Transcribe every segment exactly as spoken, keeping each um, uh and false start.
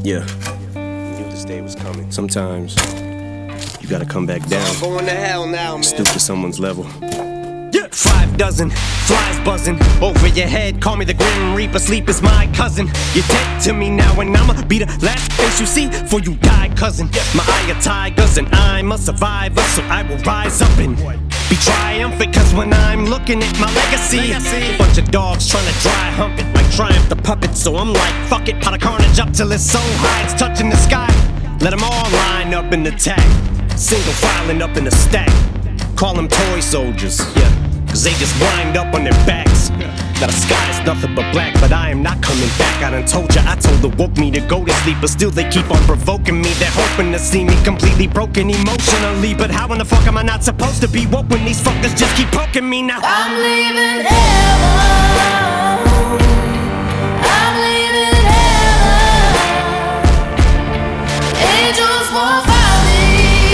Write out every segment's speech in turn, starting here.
Yeah. Knew this day was coming. Sometimes you gotta come back down. I'm going to hell now, man. Stoop to someone's level. Yeah. Five dozen flies buzzing over your head. Call me the Grim Reaper. Sleep is my cousin. You're dead to me now, and I'ma be the last face you see before you die, cousin. My eye are tigers, and I'm a survivor, so I will rise up and be triumphant. Cause when I'm looking at my legacy, a bunch of dogs trying to dry hump it like Triumph the puppet. So I'm like, fuck it, pot of carnage up till it's so high it's touching the sky. Let them all line up in the tag, single filing up in the stack. Call them toy soldiers, yeah, cause they just wind up on their backs. Now the sky is nothing but black, but I am not coming back. I done told ya, I told the woke me to go to sleep, but still they keep on provoking me. They're hoping to see me completely broken emotionally. But how in the fuck am I not supposed to be woke when these fuckers just keep poking me now? I'm leaving heaven. I'm leaving heaven. Angels won't find me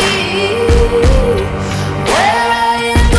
where I am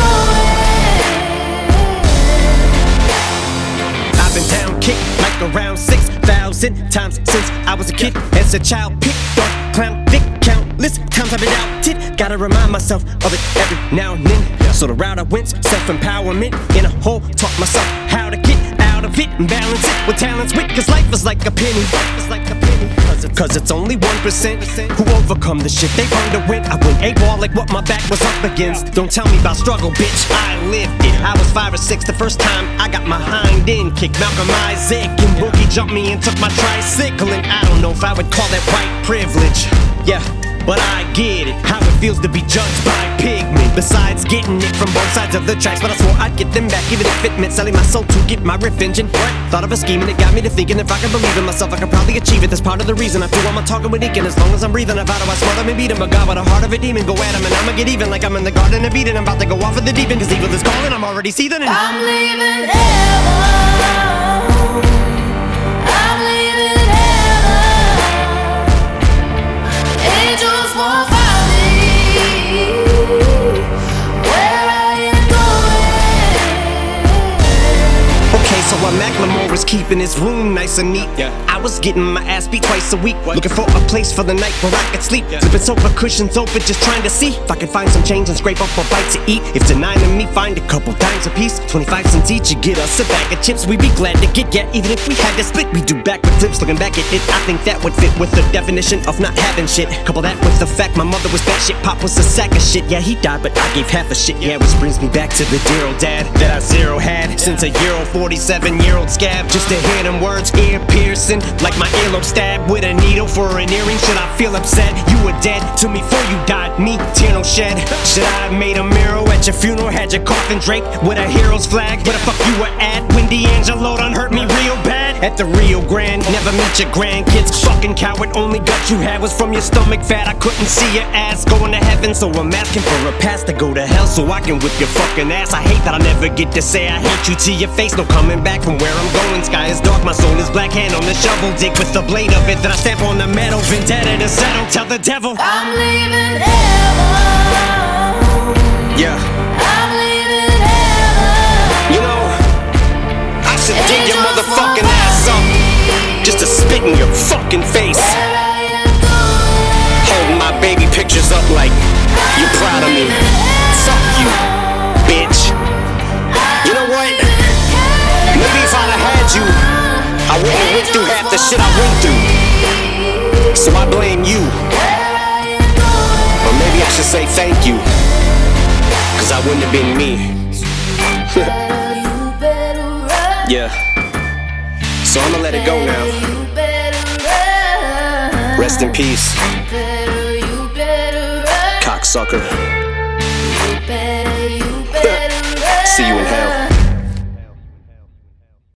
going. I've been down, kicked like around six thousand times since I was a kid. As a child, picked on, clown, dick, countless times I've been doubted. Gotta remind myself of it every now and then. So the route I went, self-empowerment in a hole. Taught myself how to get out of it and balance it with talents wit. Cause life is like a penny, life is like a penny. Cause it's, Cause it's only one percent who overcome the shit they've underwent. I went A-ball like what my back was up against. Don't tell me about struggle, bitch, I lived it. I was five or six the first time I got my hind end kicked. Malcolm Isaac and Boogie jumped me and took my tricycle. And I don't know if I would call that white privilege. Yeah, but I get it, how it feels to be judged by pigment. Besides getting it from both sides of the tracks, but I swore I'd get them back, even if it meant selling my soul to get my riff engine. What? Thought of a scheme and it got me to thinking if I can believe in myself, I could probably achieve it. That's part of the reason I do all my talking with Deacon. As long as I'm breathing, I vow to I smother him and beat him. A god with a heart of a demon, go at him and I'ma get even. Like I'm in the garden of Eden, I'm about to go off of the deep end. Cause evil is calling, I'm already seething and I'm leaving heaven. I'm leaving heaven. Angels won't find me where I am going. okay, so while Macklemore was keeping his room nice and neat, yeah, I was getting my ass beat twice a week. What? Looking for a place for the night where I could sleep, yeah. Flipping sofa cushions open, just trying to see if I could find some change and scrape up a bite to eat. If denying me, find a couple dimes a piece, twenty-five cents each, you get us a bag of chips. We'd be glad to get, yeah, even if we had to split. We do backward flips, looking back at it, I think that would fit with the definition of not having shit. Couple that with the fact my mother was bad shit, pop was a sack of shit. Yeah, he died, but I gave half a shit, yeah, which brings me back to the dear old dad that I zero had since a year old, forty-seven year old scab. Just to hear them words, ear piercing, like my earlobe stabbed with a needle for an earring. Should I feel upset? You were dead to me before you died, me, tear no shed. Should I have made a mural at your funeral, had your coffin draped with a hero's flag? Where the fuck you were at when D'Angelo done hurt me real bad? At the Rio Grande, never meet your grandkids. Fucking coward, only gut you had was from your stomach fat. I couldn't see your ass going to heaven, so I'm asking for a pass to go to hell so I can whip your fucking ass. I hate that I never get to say I hate you to your face. No coming back from where I'm going. Sky is dark, my soul is black. Hand on the shovel, dig with the blade of it. Then I stamp on the metal, vendetta to settle. Tell the devil I'm leaving heaven. Yeah, I'm leaving heaven. you know, I should dig your motherfucking ass up just to spit in your fucking face. Hold my baby pictures up like you're proud of me. Fuck you, bitch. You know what? Maybe if I'd have had you, I wouldn't have went through half the shit I went through. So I blame you. Or maybe I should say thank you, cause I wouldn't have been me. Yeah. So I'ma let it go now. Rest in peace, cocksucker. See you in hell.